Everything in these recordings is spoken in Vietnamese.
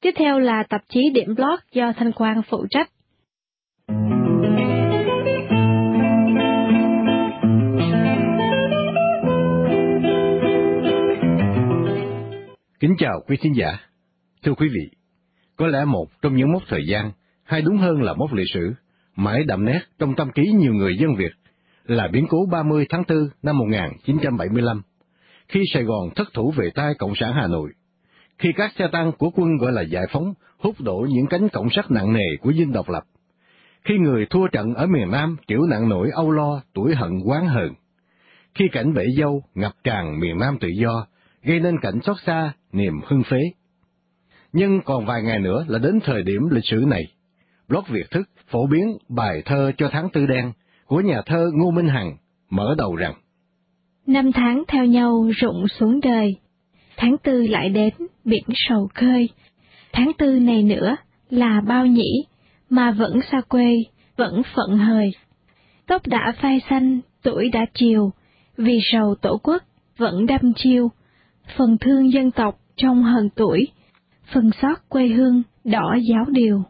Tiếp theo là tạp chí Điểm Blog do Thanh Quang phụ trách. Kính chào quý thính giả. Thưa quý vị, có lẽ một trong những mốc thời gian, hay đúng hơn là mốc lịch sử, mãi đậm nét trong tâm trí nhiều người dân Việt, là biến cố 30 tháng 4 năm 1975, khi Sài Gòn thất thủ về tay Cộng sản Hà Nội, khi các xe tăng của quân gọi là giải phóng hút đổ những cánh cổng sắt nặng nề của dinh độc lập, khi người thua trận ở miền Nam chịu nặng nỗi âu lo, tủi hận oán hờn, khi cảnh bể dâu ngập tràn miền Nam tự do, gây nên cảnh xót xa, niềm hưng phế. Nhưng còn vài ngày nữa là đến thời điểm lịch sử này. Blog Việt Thức phổ biến bài thơ cho tháng tư đen của nhà thơ Ngô Minh Hằng mở đầu rằng: Năm tháng theo nhau rụng xuống đời, tháng tư lại đến biển sầu khơi. Tháng tư này nữa là bao nhỉ, mà vẫn xa quê, vẫn phận hời. Tóc đã phai xanh, tuổi đã chiều, vì sầu tổ quốc vẫn đâm chiêu. Phần thương dân tộc trong hờn tuổi, phần xót quê hương đỏ giáo điều.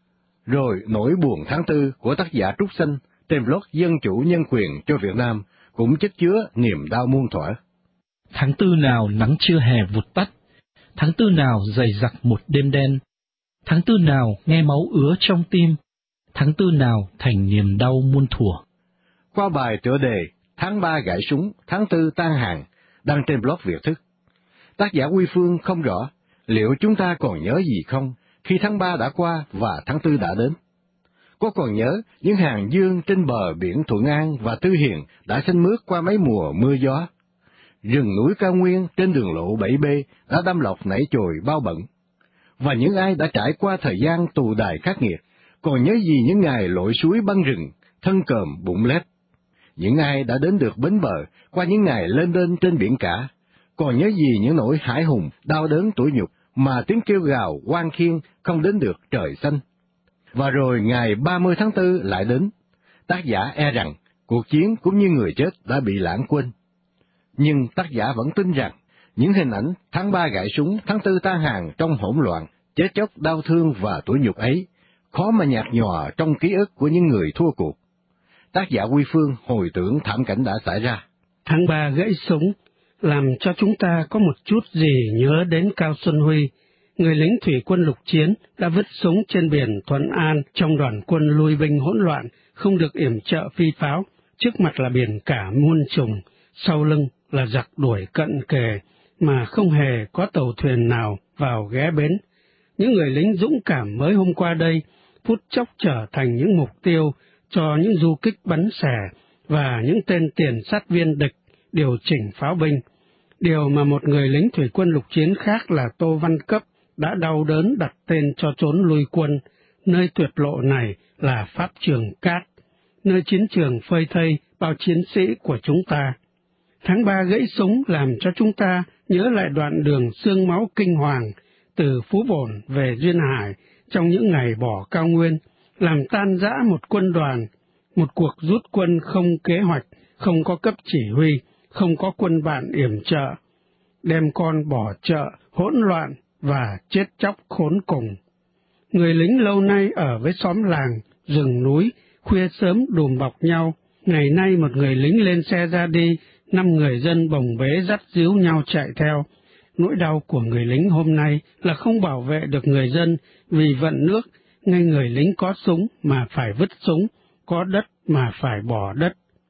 Rồi nỗi buồn tháng tư của tác giả Trúc Xanh trên blog Dân chủ nhân quyền cho Việt Nam cũng chất chứa niềm đau muôn thuở. Tháng tư nào nắng trưa hè vụt tắt, tháng tư nào dày dặc một đêm đen, tháng tư nào nghe máu ứa trong tim, tháng tư nào thành niềm đau muôn thuở. Qua bài tựa đề Tháng 3 gãy súng, tháng 4 tan hàng, đăng trên blog Việt Thức, tác giả Huy Phương không rõ liệu chúng ta còn nhớ gì không khi tháng 3 đã qua và tháng 4 đã đến. Có còn nhớ những hàng dương trên bờ biển Thuận An và Tư Hiền đã xanh mướt qua mấy mùa mưa gió? Rừng núi cao nguyên trên đường lộ 7B đã đâm lọc nảy chồi bao bận. Và những ai đã trải qua thời gian tù đày khắc nghiệt, còn nhớ gì những ngày lội suối băng rừng, thân còm bụng lép? Những ai đã đến được bến bờ qua những ngày lên đên trên biển cả, còn nhớ gì những nỗi hãi hùng, đau đớn tủi nhục mà tiếng kêu gào oan khiên không đến được trời xanh? Và rồi ngày 30 tháng 4 lại đến, tác giả e rằng cuộc chiến cũng như người chết đã bị lãng quên. Nhưng tác giả vẫn tin rằng những hình ảnh tháng 3 gãy súng, tháng 4 tan hàng trong hỗn loạn, chết chóc đau thương và tủi nhục ấy, khó mà nhạt nhòa trong ký ức của những người thua cuộc. Tác giả Huy Phương hồi tưởng thảm cảnh đã xảy ra. Tháng 3 gãy súng làm cho chúng ta có một chút gì nhớ đến Cao Xuân Huy, người lính thủy quân lục chiến đã vứt súng trên biển Thuận An trong đoàn quân lui binh hỗn loạn, không được yểm trợ phi pháo, trước mặt là biển cả muôn trùng, sau lưng là giặc đuổi cận kề, mà không hề có tàu thuyền nào vào ghé bến. Những người lính dũng cảm mới hôm qua đây, phút chốc trở thành những mục tiêu cho những du kích bắn xẻ và những tên tiền sát viên địch điều chỉnh pháo binh. Điều mà một người lính thủy quân lục chiến khác là Tô Văn Cấp đã đau đớn đặt tên cho chốn lui quân, nơi tuyệt lộ này là Pháp Trường Cát, nơi chiến trường phơi thây bao chiến sĩ của chúng ta. Tháng 3 gãy súng làm cho chúng ta nhớ lại đoạn đường xương máu kinh hoàng từ Phú Bổn về Duyên Hải trong những ngày bỏ cao nguyên, làm tan rã một quân đoàn, một cuộc rút quân không kế hoạch, không có cấp chỉ huy, không có quân bạn yểm trợ, đem con bỏ chợ, hỗn loạn và chết chóc khốn cùng. Người lính lâu nay ở với xóm làng, rừng núi, khuya sớm đùm bọc nhau, ngày nay một người lính lên xe ra đi, 5 người dân bồng bế dắt díu nhau chạy theo. Nỗi đau của người lính hôm nay là không bảo vệ được người dân vì vận nước, ngay người lính có súng mà phải vứt súng, có đất mà phải bỏ đất.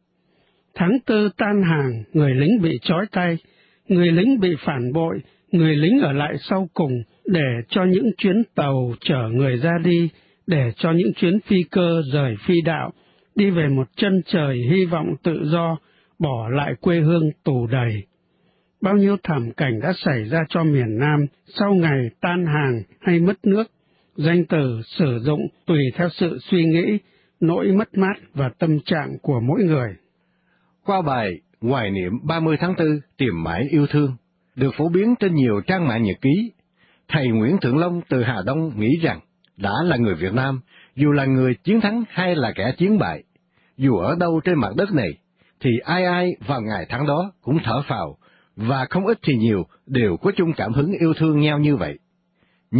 Tháng 4 tan hàng, người lính bị trói tay, người lính bị phản bội, người lính ở lại sau cùng để cho những chuyến tàu chở người ra đi, để cho những chuyến phi cơ rời phi đạo, đi về một chân trời hy vọng tự do, bỏ lại quê hương tù đầy. Bao nhiêu thảm cảnh đã xảy ra cho miền Nam sau ngày tan hàng hay mất nước, danh từ sử dụng tùy theo sự suy nghĩ, nỗi mất mát và tâm trạng của mỗi người. Qua bài Hoài niệm 30 tháng 4 tìm mãi yêu thương, được phổ biến trên nhiều trang mạng nhật ký, thầy Nguyễn Thượng Long từ Hà Đông nghĩ rằng đã là người Việt Nam, dù là người chiến thắng hay là kẻ chiến bại, dù ở đâu trên mặt đất này, thì ai ai vào ngày tháng đó cũng thở phào, và không ít thì nhiều đều có chung cảm hứng yêu thương nhau như vậy. Nhưng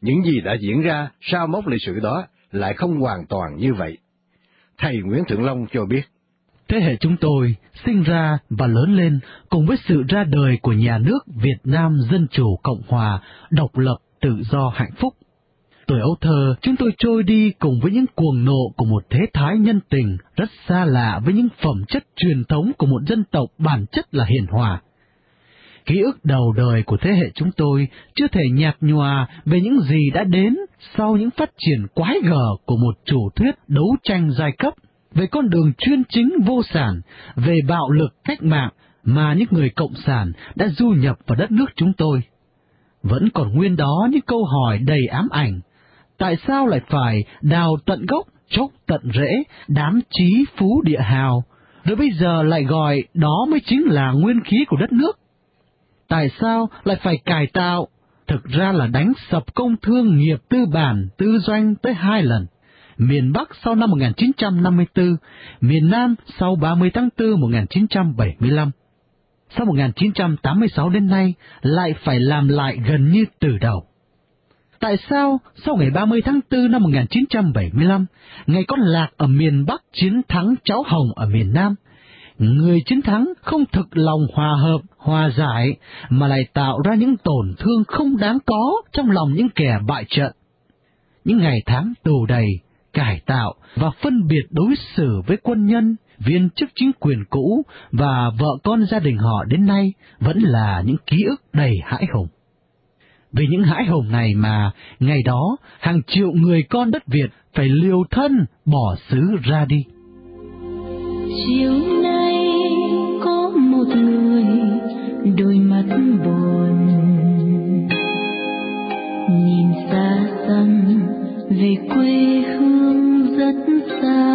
những gì đã diễn ra sau mốc lịch sử đó lại không hoàn toàn như vậy. Thầy Nguyễn Thượng Long cho biết, thế hệ chúng tôi sinh ra và lớn lên cùng với sự ra đời của nhà nước Việt Nam Dân Chủ Cộng Hòa, độc lập, tự do, hạnh phúc. Tuổi ấu thơ, chúng tôi trôi đi cùng với những cuồng nộ của một thế thái nhân tình, rất xa lạ với những phẩm chất truyền thống của một dân tộc bản chất là hiền hòa. Ký ức đầu đời của thế hệ chúng tôi chưa thể nhạt nhòa về những gì đã đến sau những phát triển quái gở của một chủ thuyết đấu tranh giai cấp, về con đường chuyên chính vô sản, về bạo lực cách mạng mà những người cộng sản đã du nhập vào đất nước chúng tôi. Vẫn còn nguyên đó những câu hỏi đầy ám ảnh. Tại sao lại phải đào tận gốc, chốc tận rễ, đám chí phú địa hào, rồi bây giờ lại gọi đó mới chính là nguyên khí của đất nước? Tại sao lại phải cải tạo? Thực ra là đánh sập công thương nghiệp tư bản, tư doanh tới 2 lần. Miền Bắc sau năm 1954, miền Nam sau 30 tháng 4 1975. Sau 1986 đến nay lại phải làm lại gần như từ đầu. Tại sao sau ngày 30 tháng 4 năm 1975, ngày con Lạc ở miền Bắc chiến thắng cháu Hồng ở miền Nam, người chiến thắng không thực lòng hòa hợp, hòa giải, mà lại tạo ra những tổn thương không đáng có trong lòng những kẻ bại trận? Những ngày tháng tù đầy, cải tạo và phân biệt đối xử với quân nhân, viên chức chính quyền cũ và vợ con gia đình họ đến nay vẫn là những ký ức đầy hãi hùng. Vì những hãi hùng này mà ngày đó hàng triệu người con đất Việt phải liều thân bỏ xứ ra đi. Chiều nay có một người đôi mắt buồn, nhìn xa xăm về quê hương rất xa.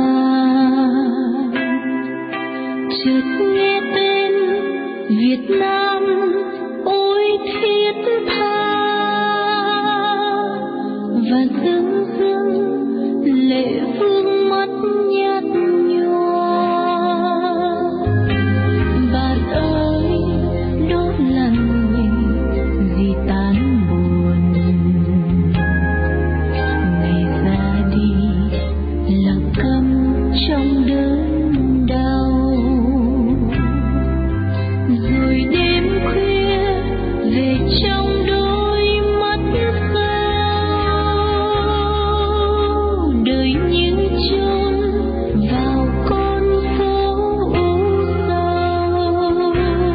Chợt nghe tên Việt Nam ôi thiết tha, và dưng dưng lệ vương mắt nhạt nhòa. Bạn ơi, đó là người gì tan buồn, ngày ra đi lặng câm trong đớn đau. Rồi đêm khuya về trong đôi mắt sao, đời như chôn vào con phố u sầu.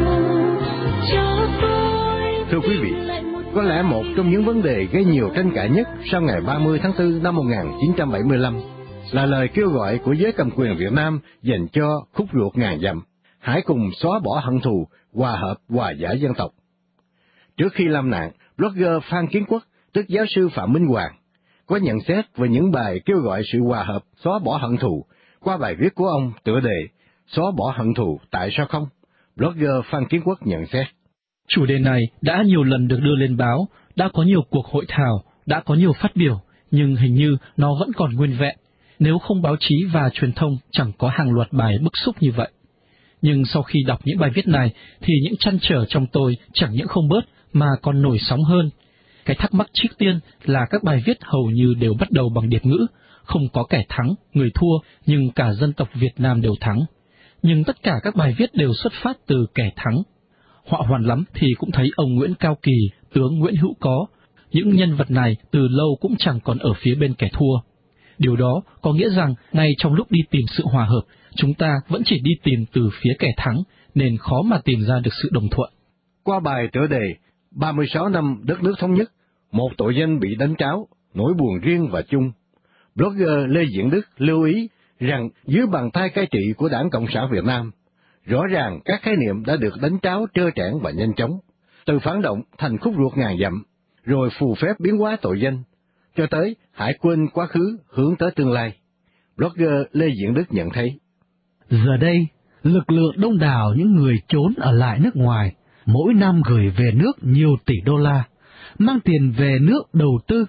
Cho tôi. Thưa quý vị, có lẽ một trong những vấn đề gây nhiều tranh cãi nhất sau ngày 30 tháng 4 năm 1975 là lời kêu gọi của giới cầm quyền Việt Nam dành cho khúc ruột ngàn dặm, hãy cùng xóa bỏ hận thù, hòa hợp, hòa giải dân tộc. Trước khi lâm nạn, blogger Phan Kiến Quốc, tức giáo sư Phạm Minh Hoàng, có nhận xét về những bài kêu gọi sự hòa hợp, xóa bỏ hận thù qua bài viết của ông tựa đề "Xóa bỏ hận thù tại sao không?". Blogger Phan Kiến Quốc nhận xét: Chủ đề này đã nhiều lần được đưa lên báo, đã có nhiều cuộc hội thảo, đã có nhiều phát biểu, nhưng hình như nó vẫn còn nguyên vẹn. Nếu không báo chí và truyền thông chẳng có hàng loạt bài bức xúc như vậy. Nhưng sau khi đọc những bài viết này thì những trăn trở trong tôi chẳng những không bớt mà còn nổi sóng hơn. Cái thắc mắc trước tiên là các bài viết hầu như đều bắt đầu bằng điệp ngữ, không có kẻ thắng, người thua, nhưng cả dân tộc Việt Nam đều thắng. Nhưng tất cả các bài viết đều xuất phát từ kẻ thắng. Họa hoàn lắm thì cũng thấy ông Nguyễn Cao Kỳ, tướng Nguyễn Hữu Có. Những nhân vật này từ lâu cũng chẳng còn ở phía bên kẻ thua. Điều đó có nghĩa rằng ngay trong lúc đi tìm sự hòa hợp, chúng ta vẫn chỉ đi tìm từ phía kẻ thắng, nên khó mà tìm ra được sự đồng thuận. Qua bài tựa đề 36 năm đất nước thống nhất, một tội danh bị đánh tráo, nỗi buồn riêng và chung, blogger Lê Diễn Đức lưu ý rằng dưới bàn tay cai trị của Đảng Cộng sản Việt Nam, rõ ràng các khái niệm đã được đánh tráo trơ trẽn và nhanh chóng, từ phản động thành khúc ruột ngàn dặm, rồi phù phép biến hóa tội danh, cho tới hãy quên quá khứ hướng tới tương lai. Blogger Lê Diễn Đức nhận thấy: Giờ đây, lực lượng đông đảo những người trốn ở lại nước ngoài, mỗi năm gửi về nước nhiều tỷ đô la, mang tiền về nước đầu tư.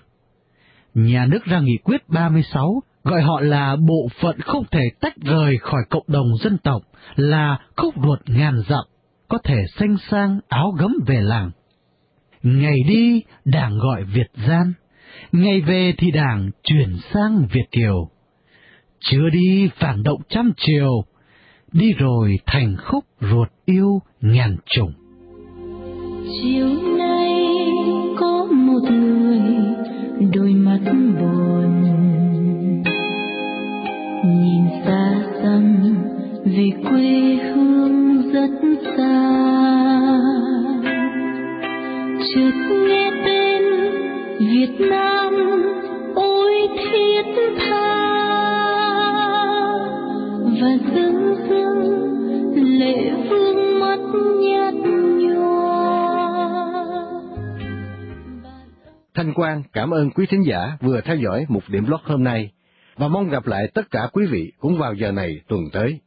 Nhà nước ra nghị quyết 36, gọi họ là bộ phận không thể tách rời khỏi cộng đồng dân tộc, là khúc ruột ngàn dặm, có thể sanh sang áo gấm về làng. Ngày đi, Đảng gọi Việt gian, Ngày về thì Đảng chuyển sang Việt Kiều, chưa đi phản động trăm triều, đi rồi thành khúc ruột yêu ngàn trùng. Chiều nay có một người đôi mắt buồn, nhìn xa xăm về quê hương rất xa. Chợt nghe tên Việt Nam ôi thiết tha, và dưng dưng lệ vương mắt nhạt nhòa. Thanh Quang cảm ơn quý thính giả vừa theo dõi mục điểm blog hôm nay, và mong gặp lại tất cả quý vị cũng vào giờ này tuần tới.